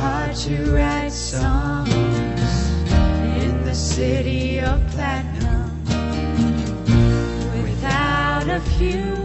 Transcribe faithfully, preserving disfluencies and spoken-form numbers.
hard to write songs in the city of platinum without a few